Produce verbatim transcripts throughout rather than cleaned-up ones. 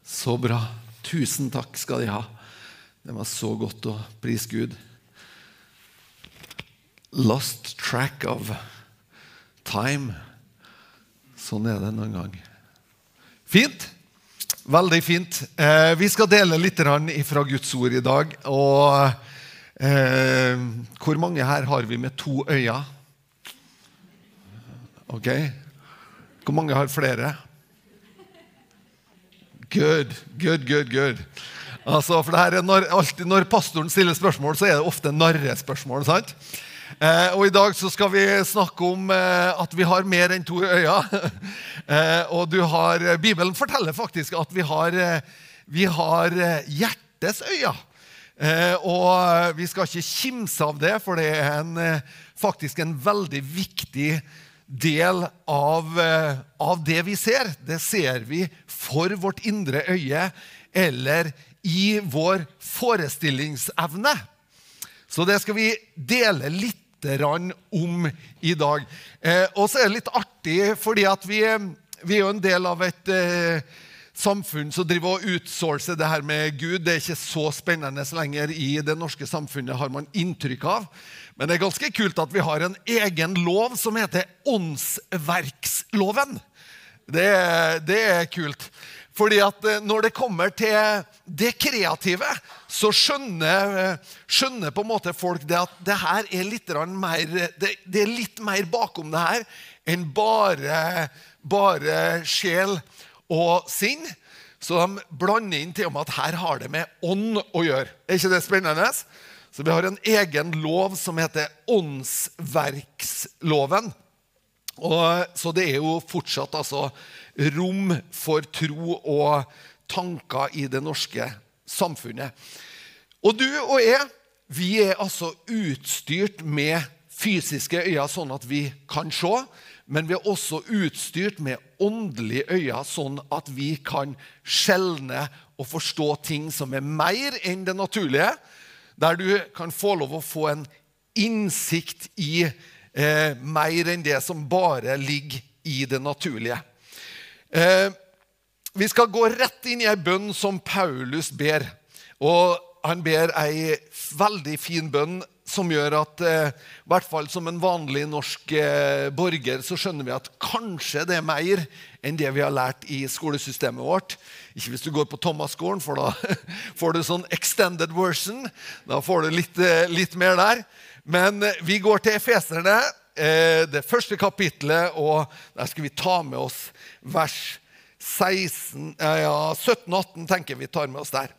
Så bra. Tusen takk skal de ha. Det var så godt å prise Gud. Lost track of time. Sånn er det noen gang. Fint. Veldig fint. Eh, vi skal dele litt fra Guds ord i dag. Og eh, hvor mange her har vi med to øyne? Ok. Hvor mange har flere? Good, good, good, good. Altså, for det her er når, alltid, når pastoren stiller spørsmål, så er det ofte narrespørsmål, sant? Eh, og i dag så skal vi snakke om eh, at vi har mer enn to øyne. eh, og du har, Bibelen forteller faktisk at vi har, vi har hjertes øyne. Eh, og vi skal ikke kimse av det, for det er en, faktisk en veldig viktig del av, av det vi ser. Det ser vi for vårt indre øye, eller i vår forestillingsevne. Så det skal vi dele litt om i dag. Eh, og så er det litt artig, fordi at vi, vi er jo en del av et eh, samfunn som driver og outsourcer det her med Gud. Det er ikke så spennende lenger i det norske samfunnet, har man inntrykk av. Men det er ganske kult at vi har en egen lov som heter åndsverksloven. Det, det er kult. Fordi at når det kommer til det kreative, så skjønner, skjønner på en måte folk det at det her er litt mer, det, det er litt mer bakom det her enn bare, bare sjel og sinn. Så de blander inn til om at her har det med ånd å gjøre. Er ikke det spennende? Så vi har en egen lov som heter åndsverksloven. Og, så det er jo fortsatt altså, rom for tro og tanker i det norske samfunnet. Og du og jeg, vi er altså utstyrt med fysiske øyne sånn at vi kan se, men vi er også utstyrt med åndelige øyne sånn at vi kan skjelne og forstå ting som er mer enn det naturlige, der du kan få lov å få en innsikt i eh, mer enn det som bare ligger i det naturlige. Eh, vi skal gå rett inn i en bønn som Paulus ber, og han ber en veldig fin bønn som gjør at, eh, i hvert fall som en vanlig norsk eh, borger, så skjønner vi at kanskje det er mer enn det vi har lært i skolesystemet vårt. Ikke hvis du går på Thomas-skolen, for da får du sånn extended version. Da får du litt, litt mer der. Men vi går til Efeserne, det første kapitlet, og der skal vi ta med oss vers seksten, ja, sytten atten, tenker vi tar med oss der.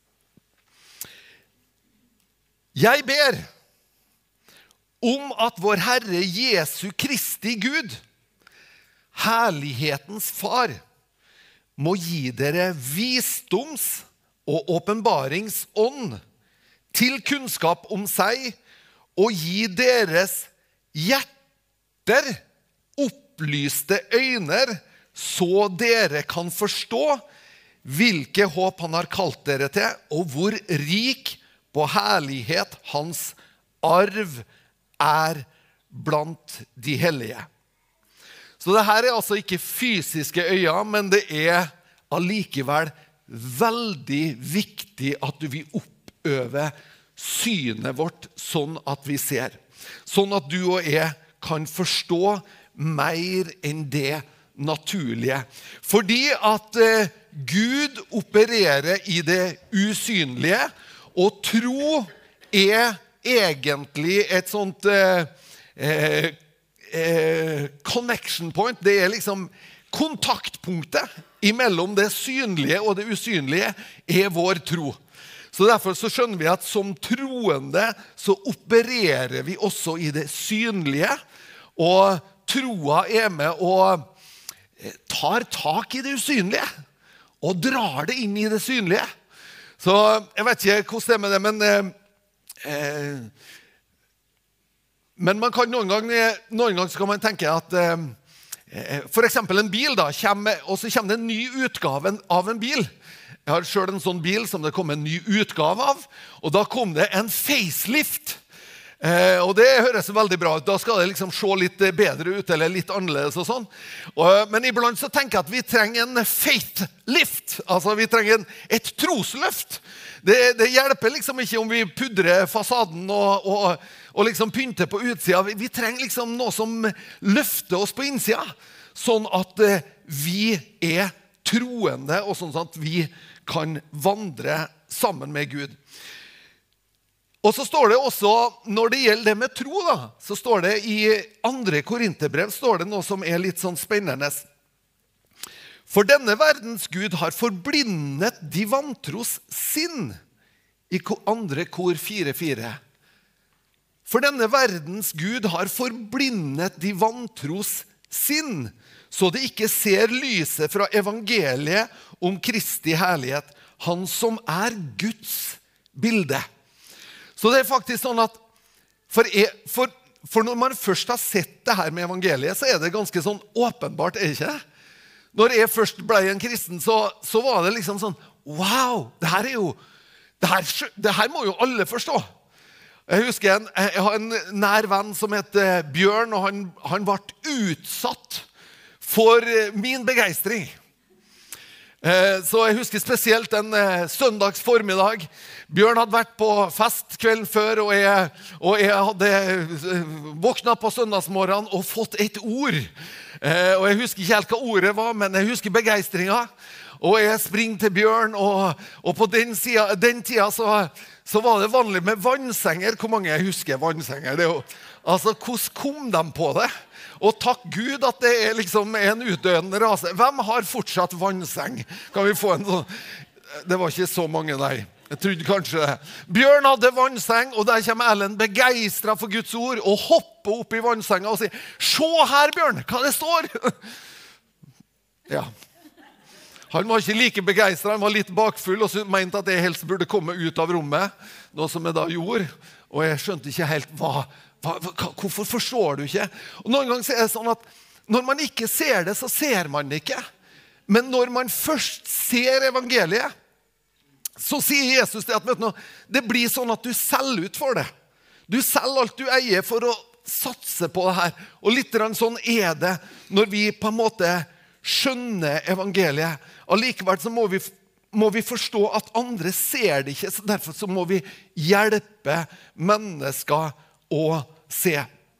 Jeg ber om at vår Herre Jesu Kristi Gud, herlighetens far, må gi dere visdoms- og åpenbaringsånd til kunnskap om seg, og gi deres hjerter opplyste øyne, så dere kan forstå hvilke håp han har kalt dere til, og hvor rik på herlighet hans arv er blant de hellige. Så det her er altså ikke fysiske øyne, men det er allikevel veldig viktig at vi oppøver synet vårt sånn at vi ser. Sånn at du og jeg kan forstå mer enn det naturlige. Fordi at eh, Gud opererer i det usynlige, og tro er egentlig et sånt eh, eh, connection point. Det er liksom kontaktpunktet imellom det synlige og det usynlige er vår tro. Så derfor så skjønner vi at som troende så opererer vi også i det synlige, og troa er med og tar tak i det usynlige og drar det inn i det synlige. Så jeg vet ikke hvordan det er med det, men eh, Men man kan noen ganger, noen ganger skal man tenke at eh, for eksempel en bil da, kommer, og så kommer det en ny utgave av en bil. Jeg har selv en sånn bil som det kom en ny utgave av, og da kom det en facelift. Eh, og det høres veldig bra ut. Da skal det liksom se litt bedre ut, eller litt annerledes og sånn. Og, men iblant så tenker jeg at vi trenger en faith lift. Altså vi trenger en, et trosløft. Det, det hjelper liksom ikke om vi pudrer fasaden og, og, og liksom pynter på utsida. Vi, vi trenger liksom noe som løfter oss på innsida. Sånn at eh, vi er troende, og sånn at vi kan vandre sammen med Gud. Og så står det også, når det gjelder det med tro, da, så står det i andre Korinterbrev, står det noe som er litt sånn spennende. For denne verdens Gud har forblindet de vantros sinn, i andre kor fire fire. For denne verdens Gud har forblindet de vantros sinn, så de ikke ser lyset fra evangeliet om Kristi herlighet, han som er Guds bilde. Så det er faktisk sånn at for, for, for når man først har sett det her med evangeliet, så er det ganske sånn åpenbart, er det ikke det? Når jeg først ble en kristen, så, så var det liksom sånn, wow, det her er jo, det her, det her må jo alle forstå. Jeg husker en, jeg har en nær venn som heter Bjørn, og han, han ble utsatt for min begeistring. Så jeg husker spesielt en søndags formiddag. Bjørn hadde vært på fest kvelden før, og jeg, og jeg hadde våknet på søndagsmorgen og fått et ord. Og jeg husker ikke helt hva ordet var, men jeg husker begeistringen. Og jeg springer til Bjørn, og, og på den, siden, den tida så, så var det vanlig med vannsenger. Hvor mange jeg husker vannsenger? Det er jo, altså, hvordan kom de på det? Og takk Gud at det er liksom en utdøende rase. Hvem har fortsatt vannseng? Kan vi få en sånn? Det var ikke så mange, nei. Jeg trodde kanskje det. Bjørn hadde vannseng, og der kommer Ellen begeistret for Guds ord, og hopper opp i vannsenga og sier, «Se her, Bjørn, hva det står!» Ja. Han var ikke like begeistret, han var litt bakfull, og så mente at jeg helst burde komme ut av rommet, noe som jeg da gjorde, og jeg skjønte ikke helt hva, hva, hva hvorfor forstår du ikke? Og noen ganger er det sånn at når man ikke ser det, så ser man det ikke. Men når man først ser evangeliet, så sier Jesus det at vet du, det blir sånn at du selger ut for det. Du selger alt du eier for å satse på det her. Og litt sånn er det når vi på en måte skjønner evangeliet. Og likevel så må vi, må vi forstå at andre ser det ikke, så derfor så må vi hjelpe mennesker å se.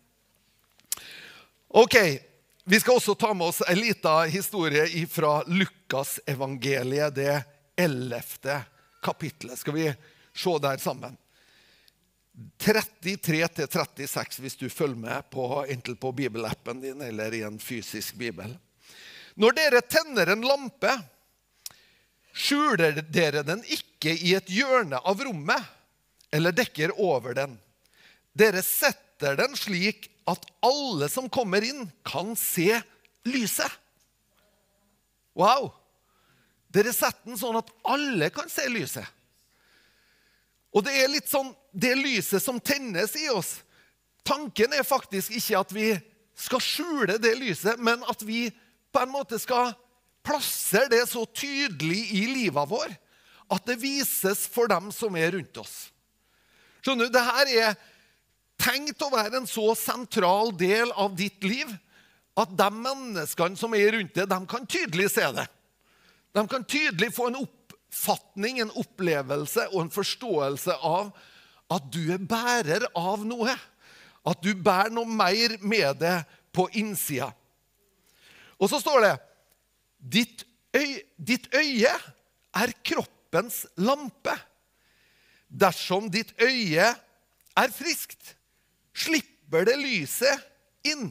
Ok, vi skal også ta med oss en liten historie fra Lukas evangeliet, det ellevte kapitlet. Skal vi se der sammen? trettitre til trettiseks hvis du følger med på, enten på bibelappen din eller i en fysisk bibel. Når dere tenner en lampe, skjuler dere den ikke i et hjørne av rommet, eller dekker over den. Dere setter den slik at alle som kommer inn kan se lyset. Wow! Dere setter den sånn at alle kan se lyset. Og det er litt sånn, det lyset som tennes i oss. Tanken er faktisk ikke at vi skal skjule det lyset, men at vi på en måte skal plassere det så tydelig i livet vår, at det vises for dem som er rundt oss. Skjønner du, det her er tenkt å være en så sentral del av ditt liv, at de menneskene som er rundt det, de kan tydelig se det. De kan tydelig få en oppfatning, en opplevelse og en forståelse av at du er bærer av noe. At du bærer noe mer med det på innsida. Og så står det, ditt øye, ditt øye er kroppens lampe. Dersom ditt øye er friskt, slipper det lyset inn.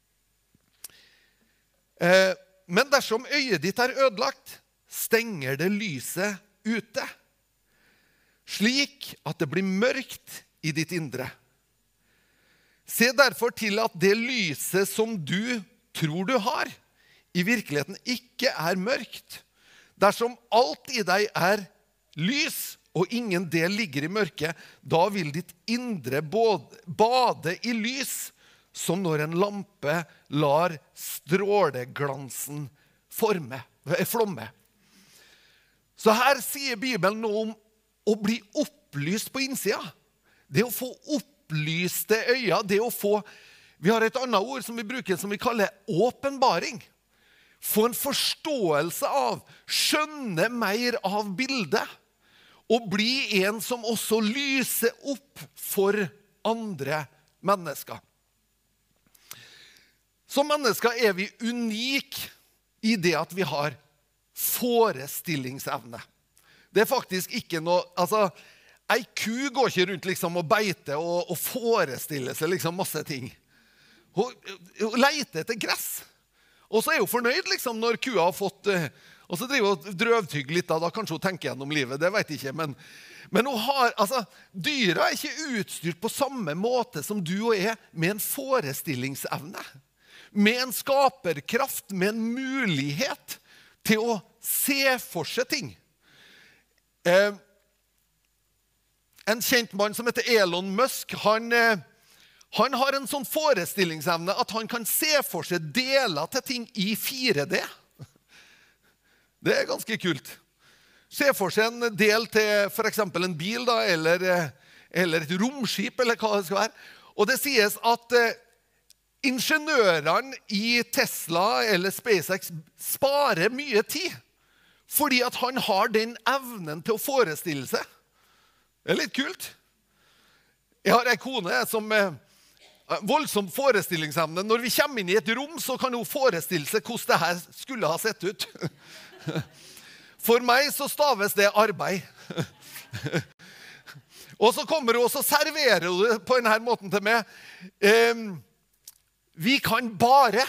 Eh, men dersom øyet ditt er ødelagt, stenger det lyset ute, slik at det blir mørkt i ditt indre. Se derfor til at det lyset som du tror du har, i virkeligheten ikke er mørkt. Dersom alt i deg er lys, og ingen del ligger i mørket, da vil ditt indre bade i lys, som når en lampe lar stråleglansen forme, flomme. Så her sier Bibelen noe om å bli opplyst på innsida. Det å få opp opplyste øyne, det å få, vi har et annet ord som vi bruker som vi kaller åpenbaring. Få en forståelse av, skjønne mer av bildet, og bli en som også lyser opp for andre mennesker. Som mennesker er vi unike i det at vi har forestillingsevne. Det er faktisk ikke noe, altså, ei ku går ikke rundt liksom og beiter og, og forestiller seg liksom masse ting. Hun, hun leter etter gress. Og så er hun fornøyd liksom når kua har fått, og så driver hun og drøvtygger litt, da kanskje hun tenker gjennom livet, det vet jeg ikke, men, men hun har, altså, dyra er ikke utstyrt på samme måte som du og jeg, med en forestillingsevne, med en skaperkraft, med en mulighet til å se for seg ting. Eh, en kjent mann som heter Elon Musk, han, eh, han har en sånn forestillingsevne at han kan se for seg deler til ting i fire D. Det er ganske kult. Se for seg en del til for eksempel en bil da, eller, eller et romskip, eller hva det skal være. Og det sies at eh, ingeniørene i Tesla eller SpaceX sparer mye tid, fordi at han har den evnen til å forestille seg. Det er litt kult. Jeg har en kone som er voldsom forestillingsevne. Når vi kommer inn i et rom, så kan hun forestille seg hvordan det her skulle ha sett ut. For meg så staves det arbeid. Og så kommer hun og så serverer hun det på denne måten til meg. Um, vi kan bare...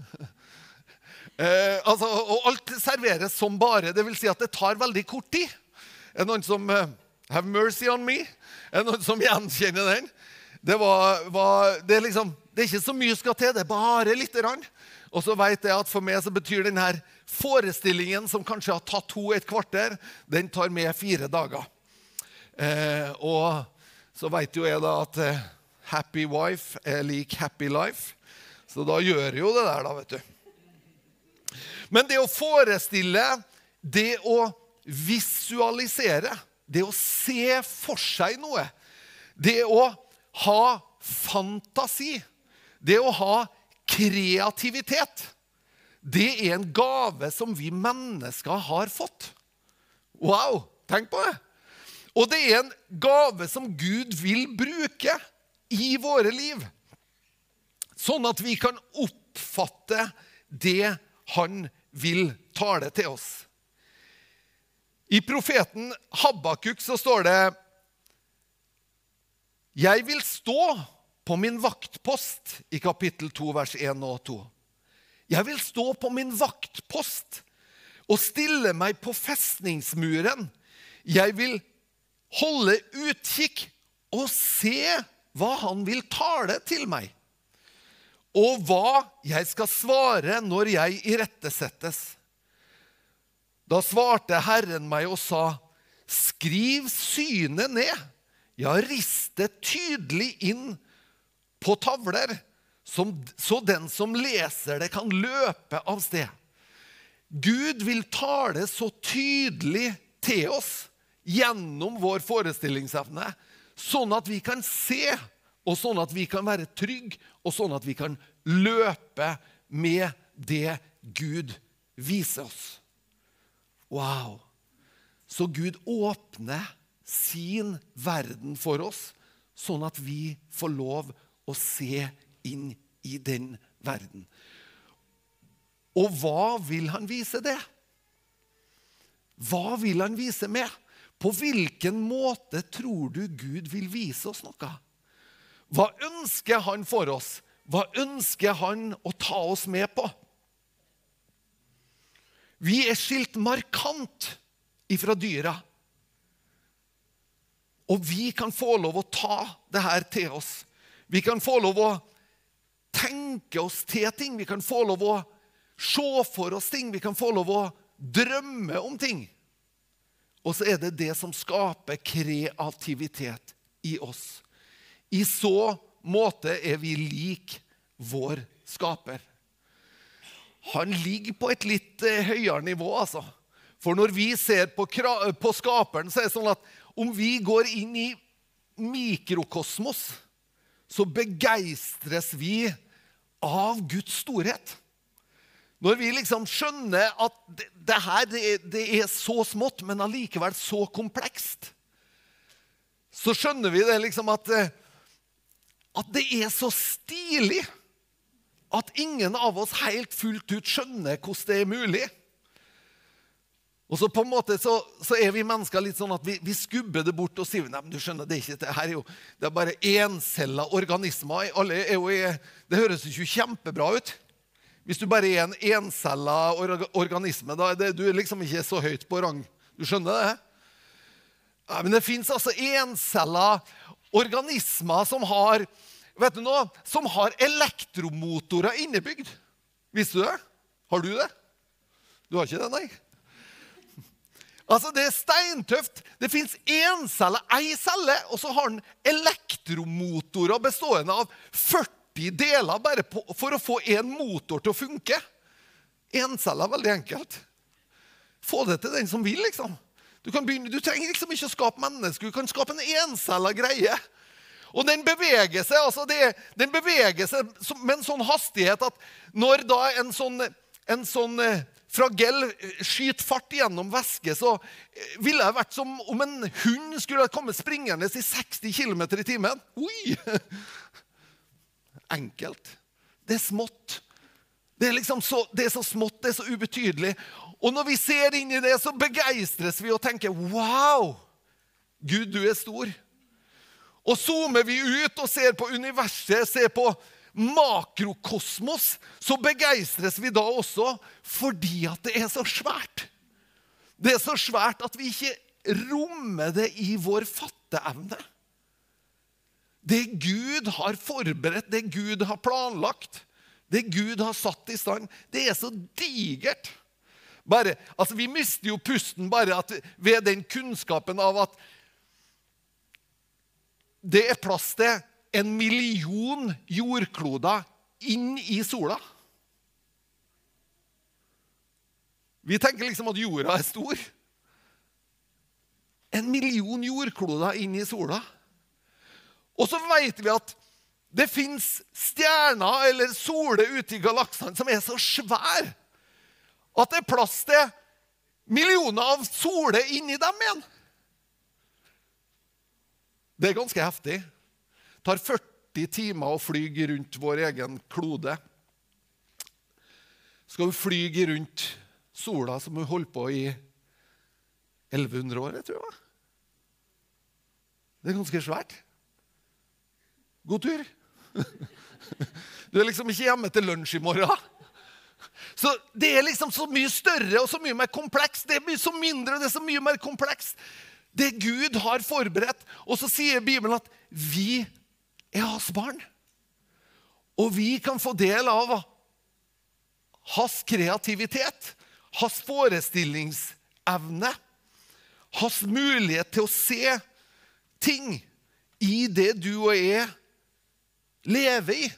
Eh, altså, og alt serveres som bare, det vil si at det tar veldig kort tid. Er det noen som uh, have mercy on me? Er det noen som gjenkjenner den? Det, var, var, det, er liksom, det er ikke så mye skal til, det er bare litt rann. Og så vet jeg at for meg så betyr denne forestillingen som kanskje har tatt to et kvarter, den tar med fire dager. Eh, og så vet jo jeg da at uh, happy wife er lik happy life. Så da gjør jeg jo det der da, vet du. Men det å forestille, det å visualisere, det å se for seg noe, det å ha fantasi, det å ha kreativitet, det er en gave som vi mennesker har fått. Wow, tenk på det. Og det er en gave som Gud vil bruke i våre liv, sånn at vi kan oppfatte det han vil tale til oss. I profeten Habakuk så står det: Jeg vil stå på min vaktpost, i kapittel to, vers én og to. Jeg vil stå på min vaktpost og stille meg på festningsmuren. Jeg vil holde utkikk og se hva han vil tale til meg, og hva jeg skal svare når jeg irettesettes. Da svarte Herren meg og sa: Skriv synet ned, ja, rist det tydelig inn på tavler, som, så den som leser det kan løpe av sted. Gud vil tale så tydelig til oss gjennom vår forestillingsevne, sånn at vi kan se, og sånn at vi kan være trygg, og sånn at vi kan løpe med det Gud viser oss. Wow! Så Gud åpner sin verden for oss, sånn at vi får lov å se inn i den verden. Og hva vil han vise det? Hva vil han vise med? På hvilken måte tror du Gud vil vise oss noe? Hva ønsker han for oss? Hva ønsker han å ta oss med på? Vi er skilt markant ifra dyra. Og vi kan få lov å ta det her til oss. Vi kan få lov å tenke oss til ting. Vi kan få lov å se for oss ting. Vi kan få lov å drømme om ting. Og så er det det som skaper kreativitet i oss. I så måte er vi lik vår skaper. Han ligger på et litt høyere nivå, altså. For når vi ser på, på skaperen, så er det sånn at om vi går inn i mikrokosmos, så begeistres vi av Guds storhet. Når vi liksom skjønner at det, det her det er, det er så smått, men allikevel så komplekst, så skjønner vi det liksom at, at det er så stilig at ingen av oss helt fullt ut skjønner hvordan det er mulig. Og så på en måte så, så er vi mennesker litt sånn at vi, vi skubber det bort og sier, nei, men du skjønner, det er ikke det her er jo, det er bare encellet organismer. Alle er jo, det høres jo ikke kjempebra ut. Hvis du bare er en encellet organisme, da er det, du er liksom ikke så høyt på rang. Du skjønner det? Ja, men det finnes altså encellet organismer som har, vet du noe, som har elektromotorer innebygd. Visste du det? Har du det? Du har ikke det, nei? Altså, det er steintøft. Det finnes en celle, ei celle, og så har den elektromotorer bestående av førti deler bare på, for å få en motor til å funke. En celle er veldig enkelt. Få det til den som vil, liksom. Du, kan begynne, du trenger liksom ikke å skape mennesker, du kan skape en encella greie. Og den beveger seg, altså det, den beveger seg med en sånn hastighet at når da en sånn, en sånn fragell skyter fart gjennom væske, så ville det vært som om en hund skulle komme springende i seksti kilometer i timen. Oi! Enkelt. Det er smått. Det er liksom så, det er så smått, det er så ubetydelig. Og når vi ser inn i det, så begeistres vi og tenker, wow! Gud, du er stor. Og zoomer vi ut og ser på universet, ser på makrokosmos, så begeistres vi da også fordi at det er så svært. Det er så svært at vi ikke rommer det i vår fatteevne. Det Gud har forberedt, det Gud har planlagt, det Gud har satt i stand, det er så digert. Bare, altså vi mister jo pusten bare at ved den kunnskapen av at det er plass til en million jordkloder inn i sola. Vi tenker liksom at jorda er stor. En million jordkloder inn i sola. Og så vet vi at det finnes stjerner eller soler ute i galaksene som er så svær at det er plass til millioner av soler inn i dem igjen. Det er ganske heftig. Det tar førti timer å flyge rundt vår egen klode. Skal du flyge rundt sola som du holdt på i elleve hundre år, jeg tror jeg. Det er ganske svært. God tur. Du er liksom ikke hjemme til lunsj i morgen. Så det er liksom så mye større og så mye mer komplekst. Det er mye så mindre, det er så mye mer komplekst. Det Gud har forberedt. Og så sier Bibelen at vi er hans barn. Og vi kan få del av hans kreativitet, hans forestillingsevne, hans mulighet til å se ting i det du og jeg lever i.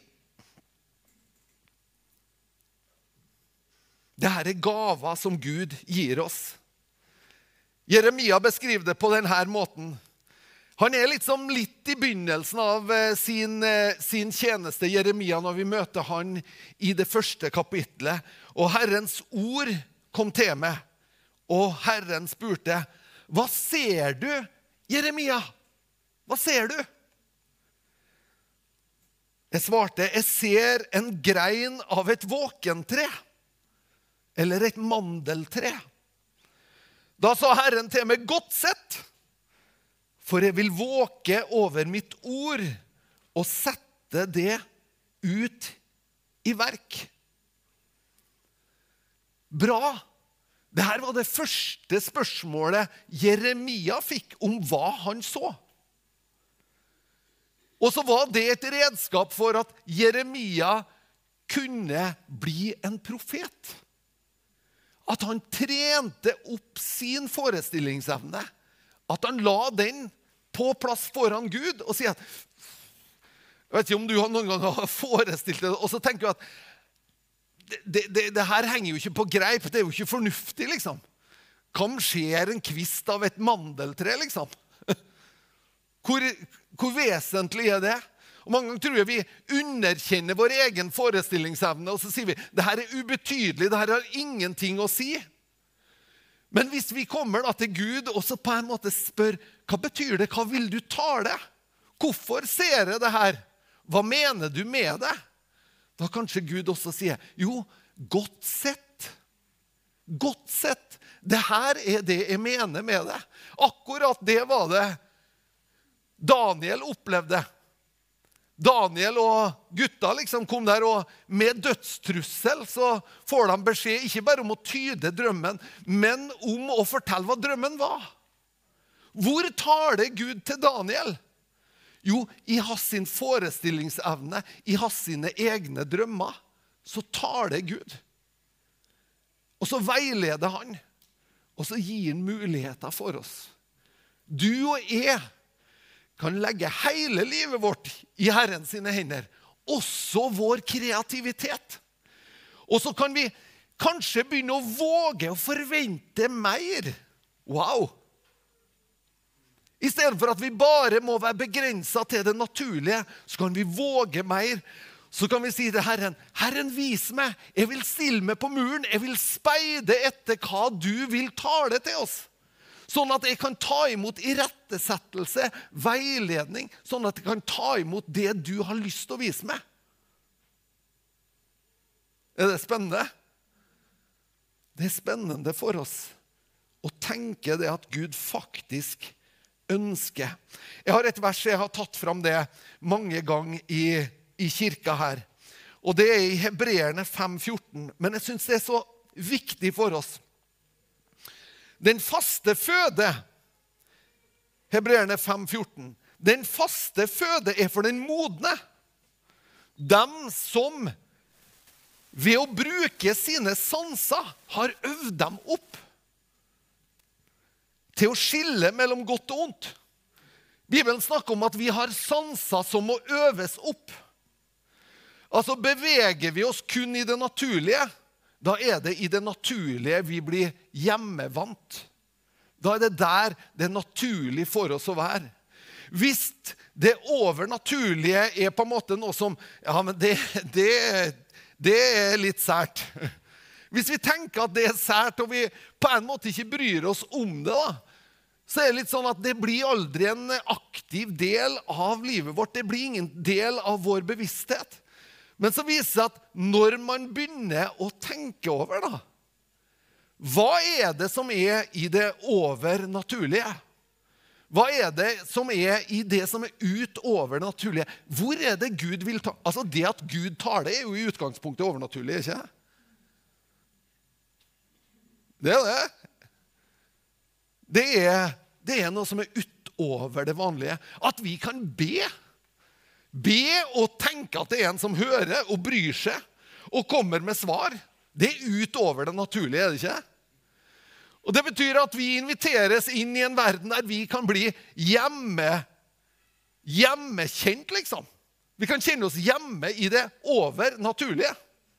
Dette er gaver som Gud gir oss. Jeremia beskriver det på denne måten. Han er liksom litt i begynnelsen av sin, sin tjeneste, Jeremia, når vi møter han i det første kapitlet. Og Herrens ord kom til meg, og Herren spurte, hva ser du, Jeremia? Hva ser du? Jeg svarte, jeg ser en grein av et våkentre, eller et mandeltre. Da sa Herren til meg, godt sett, for jeg vil våke over mitt ord og sette det ut i verk. Bra. Dette var det første spørsmålet Jeremia fikk om hva han så. Og så var det et redskap for at Jeremia kunne bli en profet. At han trente opp sin forestillingsevne. At han la den på plass foran Gud og sier at, jeg vet ikke om du har noen gang har forestilt det, og så tenker du at det, det, det her henger jo ikke på greip, det er jo ikke fornuftig, liksom. Hva skjer en kvist av et mandeltre, liksom? Hvor, hvor vesentlig er det? Og mange ganger tror jeg vi underkjenner vår egen forestillingsevne, og så sier vi, det her er ubetydelig, det her har ingenting å si. Men hvis vi kommer da til Gud, og så på en måte spør, hva betyr det? Hva vil du tale? Hvorfor ser jeg det her? Hva mener du med det? Da kanskje Gud også sier, jo, godt sett. Godt sett. Det her er det jeg mener med det. Akkurat det var det Daniel opplevde. Daniel og gutta liksom kom der, og med dødstrussel så får de beskjed ikke bare om å tyde drømmen, men om å fortelle hva drømmen var. Hvor taler Gud til Daniel? Jo, i hans sin forestillingsevne, i hans sine egne drømmer, så taler Gud. Og så veileder han, og så gir han muligheter for oss. Du og jeg kan legge hele livet vårt i Herren sine hender, også vår kreativitet. Og så kan vi kanskje begynne å våge å forvente mer. Wow! I stedet for at vi bare må være begrenset til det naturlige, så kan vi våge mer. Så kan vi si til Herren, Herren vis meg, jeg vil stille meg på muren, jeg vil speide etter hva du vil tale til oss. Sånn at jeg kan ta imot irettesettelse, veiledning, sånn at jeg kan ta imot det du har lyst til å vise meg. Er det spennende? Det er spennende for oss å tenke det at Gud faktisk ønsker. Jeg har et vers, jeg har tatt fram det mange ganger i, i kirka her. Og det er i Hebreerne fem fjorten. Men jeg synes det er så viktig for oss. Den faste føde, Hebreerne fem fjorten, den faste føde er for den modne. Dem som ved å bruke sine sanser har øvd dem opp til å skille mellom godt og ondt. Bibelen snakker om at vi har sanser som må øves opp. Altså beveger vi oss kun i det naturlige, da er det i det naturlige vi blir hjemmevant. Da er det der det er naturlig for oss å være. Hvis det overnaturlige er på en måte noe som, ja, men det, det, det er litt sært. Hvis vi tenker at det er sært, og vi på en måte ikke bryr oss om det, da, så er det litt sånn at det blir aldri en aktiv del av livet vårt. Det blir ingen del av vår bevissthet. Men så viser det seg at når man begynner å tenke over, da, hva er det som er i det overnaturlige? Hva er det som er i det som er utover det naturlige? Hvor er det Gud vil ta? Altså det at Gud taler er jo i utgangspunktet overnaturlig, ikke? Det er det. Det er, det er noe som er utover det vanlige. At vi kan be. Be og tenke at det er en som hører og bryr seg og kommer med svar. Det er utover det naturlige, er det ikke? Og det betyr at vi inviteres inn i en verden der vi kan bli hjemme, hjemmekjent, liksom. Vi kan kjenne oss hjemme i det overnaturlige.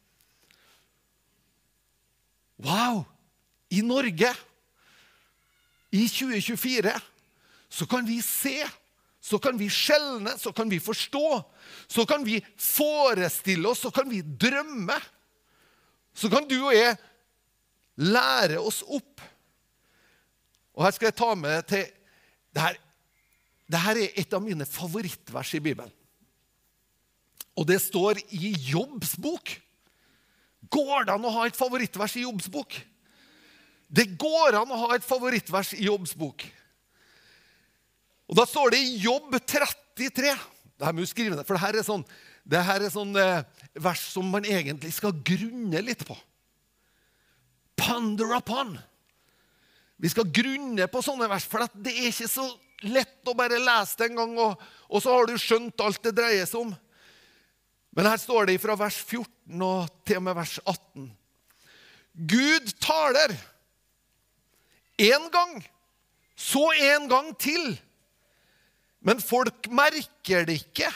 Wow! I Norge, i tjue tjuefire, så kan vi se, så kan vi skjelne, så kan vi forstå, så kan vi forestille oss, så kan vi drømme. Så kan du og jeg lære oss opp. Og her skal jeg ta med til, det her, det her er et av mine favorittvers i Bibelen. Og det står i Jobbs bok. Går det an å ha et favorittvers i Jobbs bok? Det går an å ha et favorittvers i Jobbs bok. Og da står det i Jobb trettitre. Det her må du skrive ned, for det her er sånn, det her er sånn eh, vers som man egentlig skal grunne litt på. Ponder upon. Vi skal grunne på sånne vers, for det er ikke så lett å bare lese det en gang, og, og så har du skjønt alt det dreier seg om. Men her står det fra vers fjorten og til og med vers atten. Gud taler en gang, så en gang til. Men folk merker det ikke.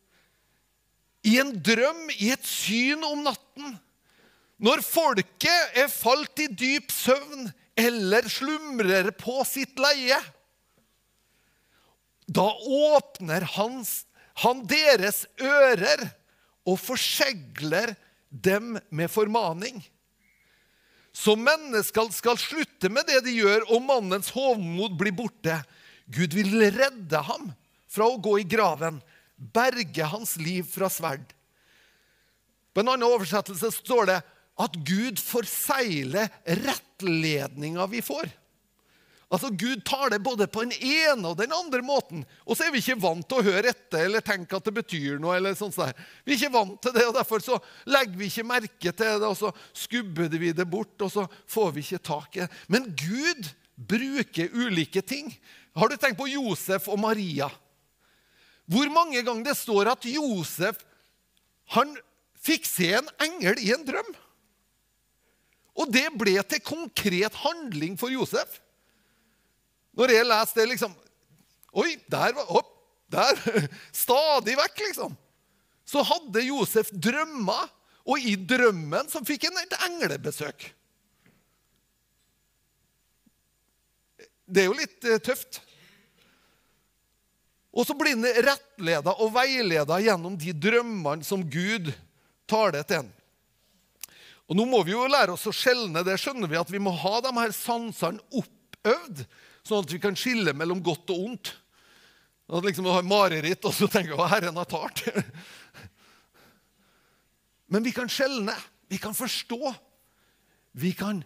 I en drøm, i et syn om natten. Når folket er falt i dyp søvn, eller slumrer på sitt leie, da åpner hans, han deres ører og forsegler dem med formaning. Så mennesker skal slutte med det de gjør, og mannens hovmod blir borte. Gud vil redde ham fra å gå i graven, berge hans liv fra sverd. På en annen oversettelse står det at Gud forsegler rettledninga vi får. Altså Gud tar det både på den ene og den andre måten, og så er vi ikke vant til å høre etter eller tenke at det betyr noe eller sånt der. Vi er ikke vant til det, og derfor så legger vi ikke merke til det, og så skubber vi det bort, og så får vi ikke tak i det. Men Gud bruker ulike ting. Har du tenkt på Josef og Maria? Hvor mange ganger det står at Josef, han fikk se en engel i en drøm. Og det ble til konkret handling for Josef. Når jeg leste det, liksom, oi, der var, opp, der, stadig vekk, liksom. Så hadde Josef drømmer, og i drømmen så fikk han et englebesøk. Det er jo litt uh, tøft. Og så blir han rettledet og veiledet gjennom de drømmene som Gud taler til han. Og nå må vi jo lære oss å skjelne, det skjønner vi at vi må ha de her sansene oppøvd, sånn at vi kan skille mellom godt og ondt. At liksom vi har mareritt, og så tenker vi, hva Herren har talt. Men vi kan skjelne, vi kan forstå, vi kan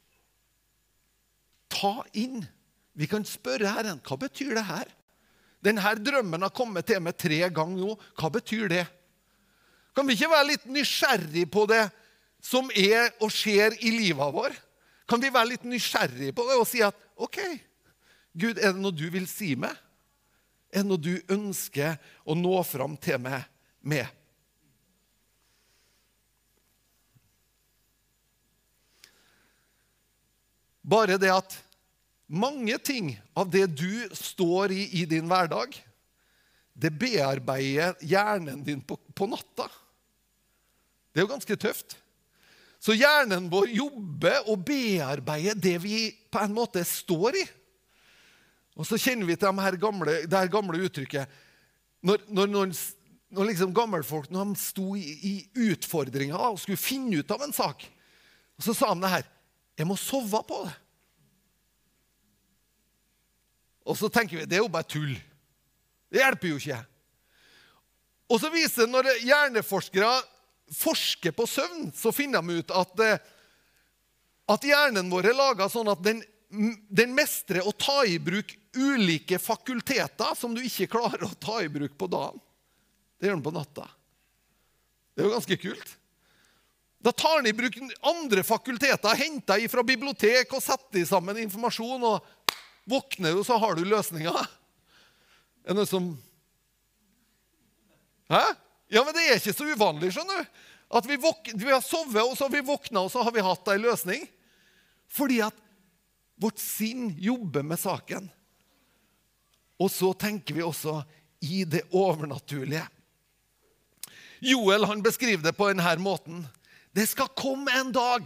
ta inn, vi kan spørre Herren, hva betyr det her? Denne drømmen har kommet til meg tre ganger nå, hva betyr det? Kan vi ikke være litt nysgjerrig på det som er og skjer i livet vår? Kan vi være litt nysgjerrig på det og si at, ok, Gud, er det noe du vil si meg? Er det noe du ønsker å nå fram til meg med? Bare det at mange ting av det du står i i din hverdag, det bearbeider hjernen din på, på natta. Det er jo ganske tøft. Så hjernen vår jobber og bearbeider det vi på en måte står i. Og så kjenner vi til de her gamle, det her gamle uttrykket. Når, når, når, når liksom gammelfolk når de sto i, i utfordringer og skulle finne ut av en sak, og så sa de det her, jeg må sove på det. Og så tenker vi, det er jo bare tull. Det hjelper jo ikke. Og så viser det, når hjerneforskere forsker på søvn, så finner de ut at, at hjernen vår er laget sånn at den, den mestrer å ta i bruk ulike fakulteter som du ikke klarer å ta i bruk på dagen. Det gjør den på natta. Det er jo ganske kult. Da tar den i bruk andre fakulteter, henter fra bibliotek og setter sammen informasjon, og våkner du, så har du løsninger. Er det noe som... Hæ? Ja, men det er ikke så uvanlig, skjønner du. At vi, våk... vi har sovet, og så har vi våknet, og så har vi hatt en løsning. Fordi at vårt sinn jobber med saken. Og så tenker vi også i det overnaturlige. Joel, han beskriver det på denne måten. Det skal komme en dag.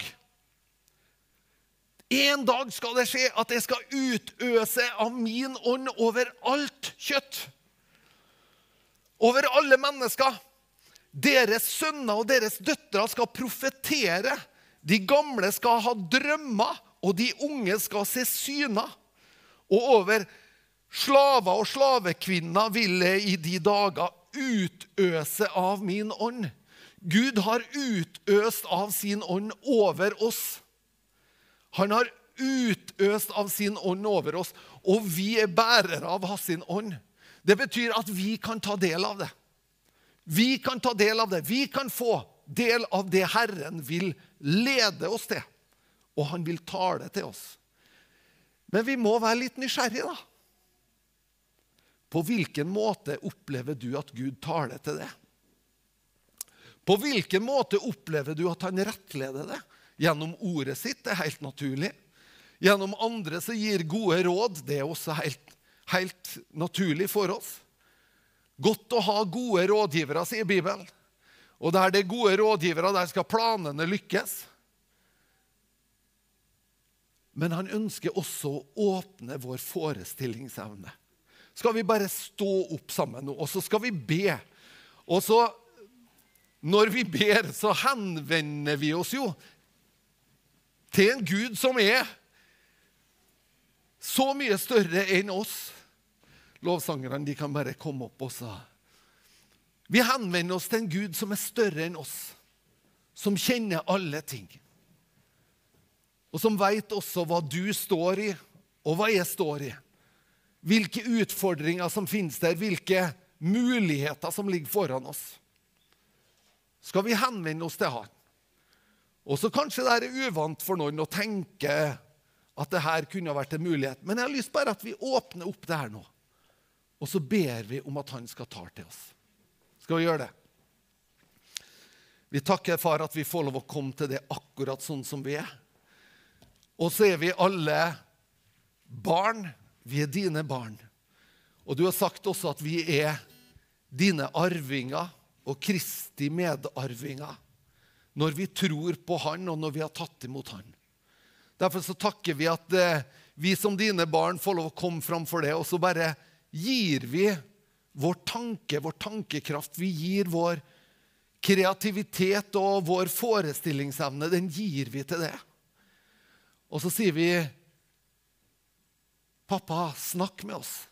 En dag skal det skje at jeg skal utøse av min ånd over alt kjøtt. Over alle mennesker. Deres sønner og deres døtre skal profetere. De gamle skal ha drømmer, og de unge skal se syner. Og over slaver og slavekvinner vil jeg i de dager utøse av min ånd. Gud har utøst av sin ånd over oss. Han har utøst av sin ånd over oss, og vi er bærere av hans sin ånd. Det betyr at vi kan ta del av det. Vi kan ta del av det. Vi kan få del av det Herren vil lede oss til. Og han vil tale til oss. Men vi må være litt nysgjerrige da. På hvilken måte opplever du at Gud taler til det? På hvilken måte opplever du at han rettleder det? Gjennom ordet sitt, det er helt naturlig. Gjennom andre som gir gode råd, det er også helt, helt naturlig for oss. Godt å ha gode rådgivere, sier Bibelen. Og der det er gode rådgivere, der skal planene lykkes. Men han ønsker også å åpne vår forestillingsevne. skal vi bare stå opp sammen nå, og så skal vi be. Og så, når vi ber, så henvender vi oss jo til en Gud som er så mye større enn oss. Lovsangerne, de kan bare komme opp og så. Vi henvender oss til en Gud som er større enn oss, som kjenner alle ting. Og som vet også hva du står i, og hva jeg står i. Hvilke utfordringer som finnes der, hvilke muligheter som ligger foran oss. Skal vi henvende oss til han? Og så kanskje det er uvant for noen å tenke at det her kunne vært en mulighet. Men jeg har lyst bare at vi åpner opp det her nå. Og så ber vi om at han skal ta til oss. Skal vi gjøre det? Vi takker far at vi får lov å komme til det akkurat sånn som vi er. Og så er vi alle barn. Vi er dine barn. Og du har sagt også at vi er dine arvinger og Kristi medarvinger. Når vi tror på han og når vi har tatt imot han. Derfor så takker vi at eh, vi som dine barn får lov å komme fram for det, og så bare gir vi vår tanke, vår tankekraft, vi gir vår kreativitet og vår forestillingsevne, den gir vi til det. Og så sier vi, pappa, snakk med oss.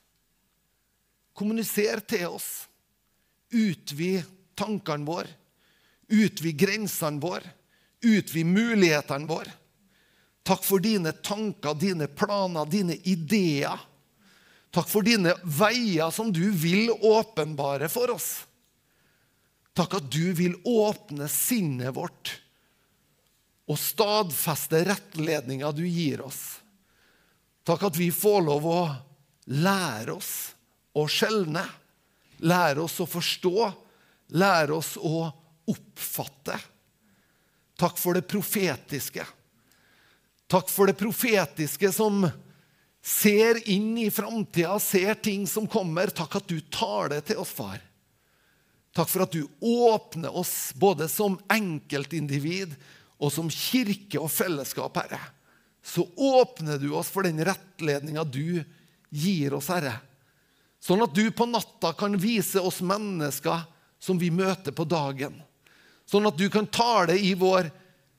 Kommuniser til oss. Utvid tankene våre. Utvid grensene våre. Utvid mulighetene våre. Takk for dine tanker, dine planer, dine ideer. Takk for dine veier som du vil åpenbare for oss. Takk at du vil åpne sinnet vårt og stadfeste rettledningen du gir oss. Takk at vi får lov å lære oss å skjelne, lære oss å forstå, lære oss å oppfatte. Takk for det profetiske. Takk for det profetiske som ser inn i framtiden, ser ting som kommer. Takk at du tar det til oss, far. Takk for at du åpner oss både som enkeltindivid og som kirke og fellesskap, Herre. Så åpner du oss for den rettledningen du gir oss, Herre. Sånn at du på natta kan vise oss mennesker som vi møter på dagen. Sånn at du kan tale i vår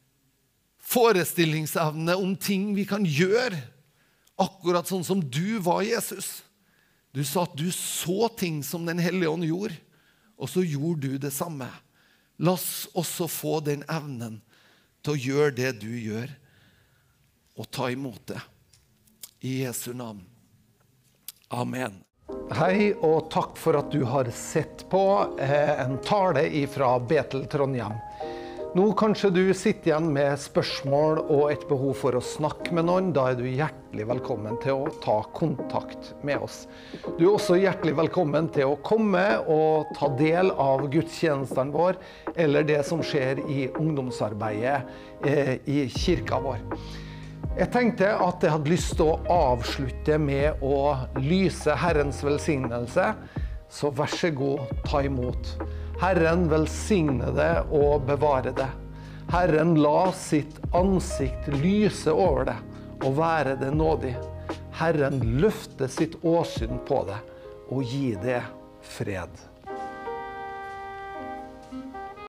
forestillingsevne om ting vi kan gjøre, akkurat sånn som du var, Jesus. Du sa at du så ting som den Hellige Ånd gjorde, og så gjorde du det samme. La oss også få den evnen til å gjøre det du gjør, og ta imot det. I Jesu navn. Amen. Hei, og takk for at du har sett på en tale fra Betel Trondheim. Nå kanskje du sitter igjen med spørsmål og et behov for å snakke med noen. Da er du hjertelig velkommen til å ta kontakt med oss. Du er også hjertelig velkommen til å komme og ta del av gudstjenestene vår, eller det som skjer i ungdomsarbeidet eh, i kirka vår. Jeg tenkte at jeg hadde lyst til å avslutte med å lyse Herrens velsignelse, så vær så god, ta imot. Herren velsigne det og bevare det. Herren la sitt ansikt lyse over det og være det nådig. Herren løfte sitt åsyn på det og gi det fred.